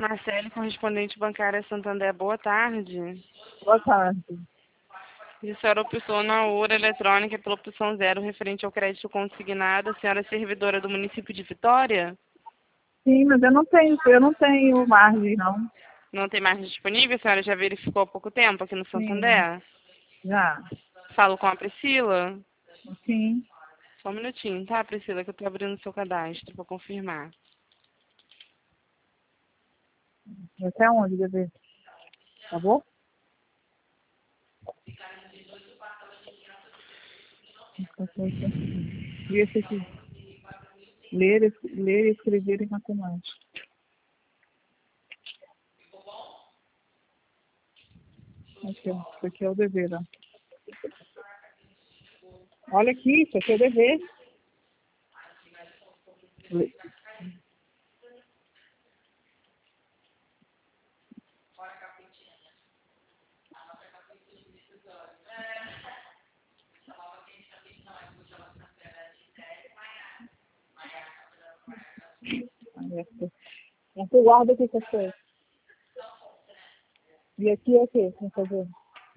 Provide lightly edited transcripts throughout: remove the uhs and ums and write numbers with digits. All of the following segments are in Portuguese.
Marcele, correspondente bancária Santander, boa tarde. Boa tarde. E a senhora optou na URA eletrônica pela opção 0, referente ao crédito consignado. A senhora é servidora do município de Vitória? Sim, mas eu não tenho margem, não. Não tem margem disponível? A senhora já verificou há pouco tempo aqui no Sim, Santander? já. Falo com a Priscila? Sim. Só um minutinho, tá, Priscila, que eu tô abrindo o seu cadastro para confirmar. Até onde, bebê? Tá bom? E esse aqui? Ler e escrever em matemática. Aqui, ó. Isso aqui é o dever, ó. Olha aqui, isso aqui é o dever. Essa guarda aqui que você. E aqui é o quê? Vamos fazer.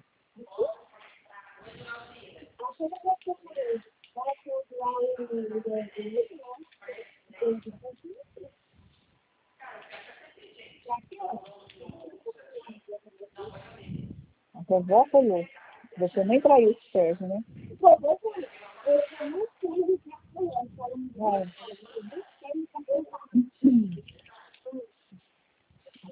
A vovó falou. Você nem para isso serve, né? Vai.